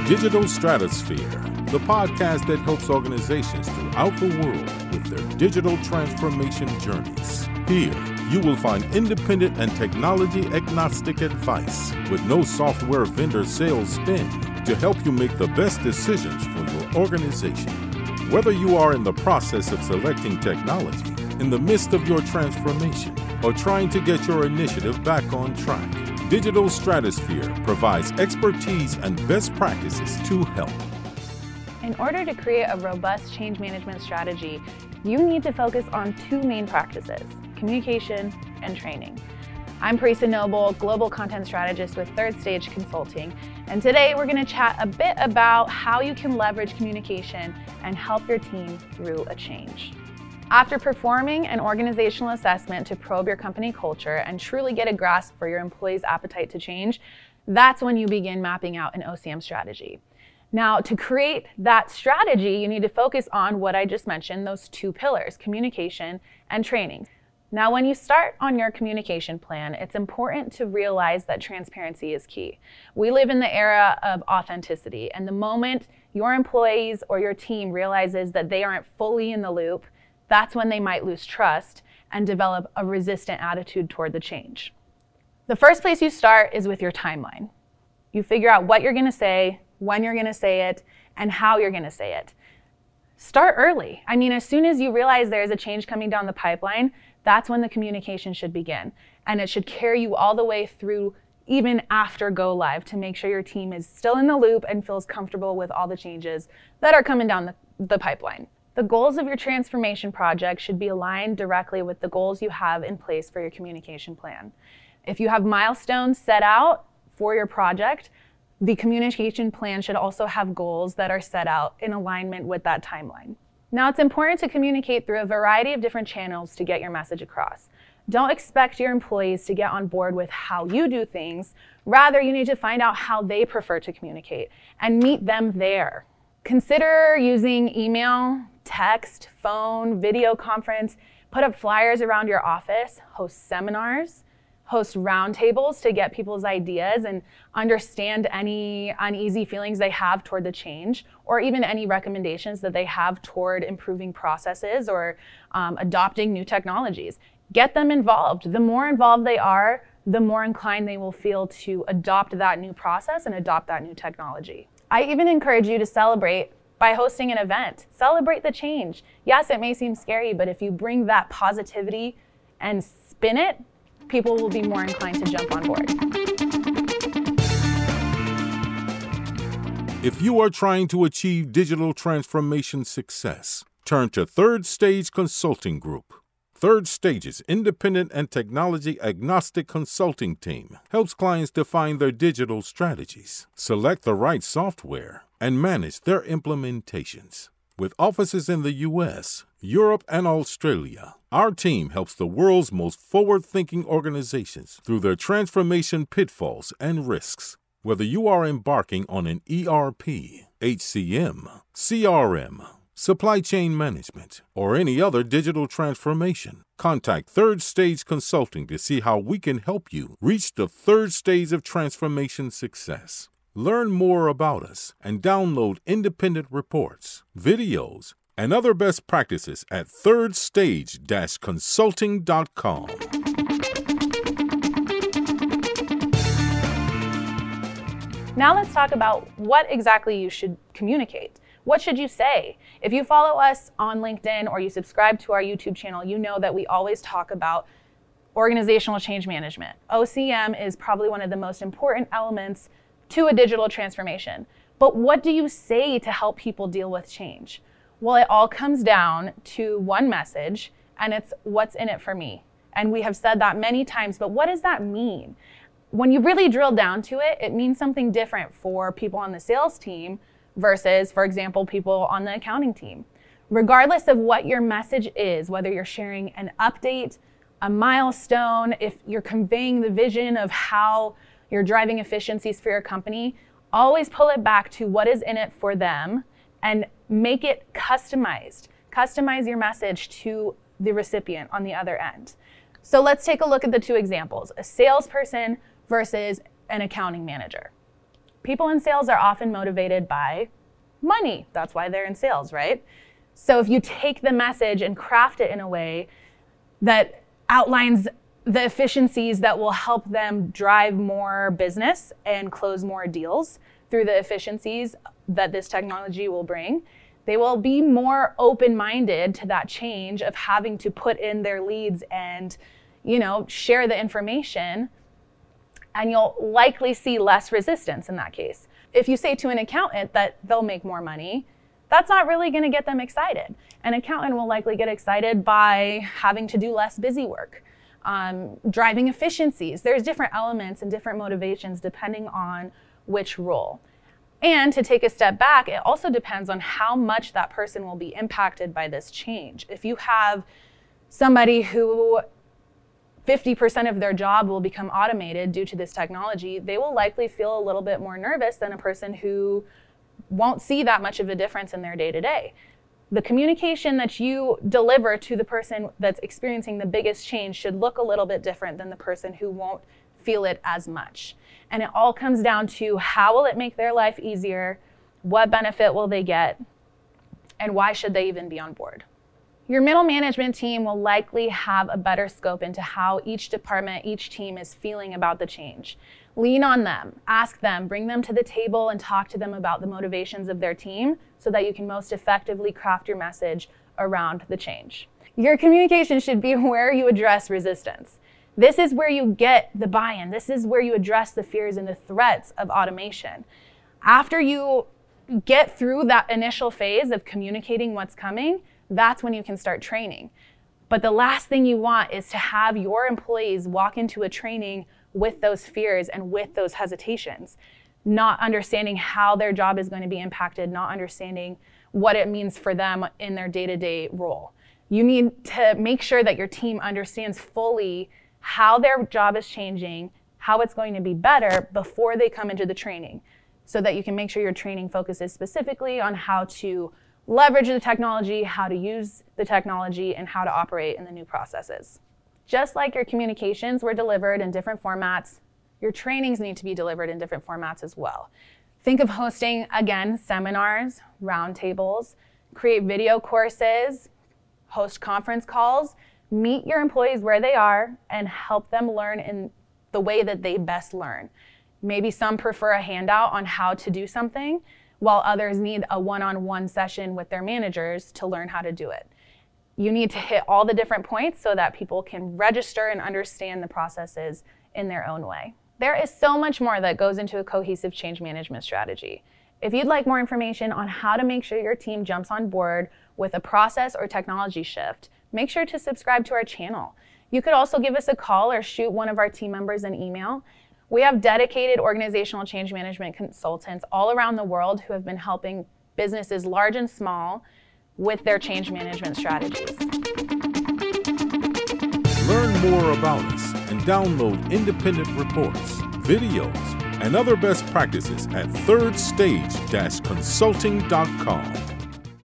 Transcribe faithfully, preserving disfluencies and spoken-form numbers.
Digital Stratosphere, the podcast that helps organizations throughout the world with their digital transformation journeys. Here, you will find independent and technology-agnostic advice with no software vendor sales spin to help you make the best decisions for your organization. Whether you are in the process of selecting technology, in the midst of your transformation, or trying to get your initiative back on track, Digital Stratosphere provides expertise and best practices to help. In order to create a robust change management strategy, you need to focus on two main practices: communication and training. I'm Parisa Noble, Global Content Strategist with Third Stage Consulting, and today we're going to chat a bit about how you can leverage communication and help your team through a change. After performing an organizational assessment to probe your company culture and truly get a grasp for your employees' appetite to change, that's when you begin mapping out an O C M strategy. Now, to create that strategy, you need to focus on what I just mentioned, those two pillars, communication and training. Now, when you start on your communication plan, it's important to realize that transparency is key. We live in the era of authenticity, and the moment your employees or your team realizes that they aren't fully in the loop, that's when they might lose trust and develop a resistant attitude toward the change. The first place you start is with your timeline. You figure out what you're going to say, when you're going to say it, and how you're going to say it. Start early. I mean, as soon as you realize there's a change coming down the pipeline, that's when the communication should begin. And it should carry you all the way through, even after go live, to make sure your team is still in the loop and feels comfortable with all the changes that are coming down the, the pipeline. The goals of your transformation project should be aligned directly with the goals you have in place for your communication plan. If you have milestones set out for your project, the communication plan should also have goals that are set out in alignment with that timeline. Now, it's important to communicate through a variety of different channels to get your message across. Don't expect your employees to get on board with how you do things. Rather, you need to find out how they prefer to communicate and meet them there. Consider using email, text, phone, video conference, put up flyers around your office, host seminars, host roundtables to get people's ideas and understand any uneasy feelings they have toward the change, or even any recommendations that they have toward improving processes or um, adopting new technologies. Get them involved. The more involved they are, the more inclined they will feel to adopt that new process and adopt that new technology. I even encourage you to celebrate by hosting an event. Celebrate the change. Yes, it may seem scary, but if you bring that positivity and spin it, people will be more inclined to jump on board. If you are trying to achieve digital transformation success, turn to Third Stage Consulting Group. Third Stage's independent and technology-agnostic consulting team helps clients define their digital strategies, select the right software, and manage their implementations. With offices in the U S, Europe, and Australia, our team helps the world's most forward-thinking organizations through their transformation pitfalls and risks. Whether you are embarking on an E R P, H C M, C R M, supply chain management, or any other digital transformation, contact Third Stage Consulting to see how we can help you reach the third stage of transformation success. Learn more about us and download independent reports, videos, and other best practices at third stage dash consulting dot com. Now let's talk about what exactly you should communicate. What should you say? If you follow us on LinkedIn or you subscribe to our YouTube channel, you know that we always talk about organizational change management. O C M is probably one of the most important elements to a digital transformation. But what do you say to help people deal with change? Well, it all comes down to one message, and it's what's in it for me. And we have said that many times, but what does that mean? When you really drill down to it, it means something different for people on the sales team versus, for example, people on the accounting team. Regardless of what your message is, whether you're sharing an update, a milestone, if you're conveying the vision of how you're driving efficiencies for your company, always pull it back to what is in it for them and make it customized. Customize your message to the recipient on the other end. So let's take a look at the two examples, a salesperson versus an accounting manager. People in sales are often motivated by money. That's why they're in sales, right? So if you take the message and craft it in a way that outlines the efficiencies that will help them drive more business and close more deals through the efficiencies that this technology will bring, they will be more open-minded to that change of having to put in their leads and, you know, share the information, and you'll likely see less resistance in that case. If you say to an accountant that they'll make more money, that's not really going to get them excited. An accountant will likely get excited by having to do less busy work, um, driving efficiencies. There's different elements and different motivations depending on which role. And to take a step back, it also depends on how much that person will be impacted by this change. If you have somebody who fifty percent of their job will become automated due to this technology, they will likely feel a little bit more nervous than a person who won't see that much of a difference in their day-to-day. The communication that you deliver to the person that's experiencing the biggest change should look a little bit different than the person who won't feel it as much. And it all comes down to how will it make their life easier, what benefit will they get, and why should they even be on board. Your middle management team will likely have a better scope into how each department, each team is feeling about the change. Lean on them, ask them, bring them to the table and talk to them about the motivations of their team so that you can most effectively craft your message around the change. Your communication should be where you address resistance. This is where you get the buy-in. This is where you address the fears and the threats of automation. After you get through that initial phase of communicating what's coming, that's when you can start training. But the last thing you want is to have your employees walk into a training with those fears and with those hesitations, not understanding how their job is going to be impacted, not understanding what it means for them in their day-to-day role. You need to make sure that your team understands fully how their job is changing, how it's going to be better before they come into the training, so that you can make sure your training focuses specifically on how to leverage the technology, how to use the technology, and how to operate in the new processes. Just like your communications were delivered in different formats, your trainings need to be delivered in different formats as well. Think of hosting, again, seminars, roundtables, create video courses, host conference calls, meet your employees where they are and help them learn in the way that they best learn. Maybe some prefer a handout on how to do something, while others need a one-on-one session with their managers to learn how to do it. You need to hit all the different points so that people can register and understand the processes in their own way. There is so much more that goes into a cohesive change management strategy. If you'd like more information on how to make sure your team jumps on board with a process or technology shift, make sure to subscribe to our channel. You could also give us a call or shoot one of our team members an email. We have dedicated organizational change management consultants all around the world who have been helping businesses large and small with their change management strategies. Learn more about us and download independent reports, videos, and other best practices at third stage dash consulting dot com.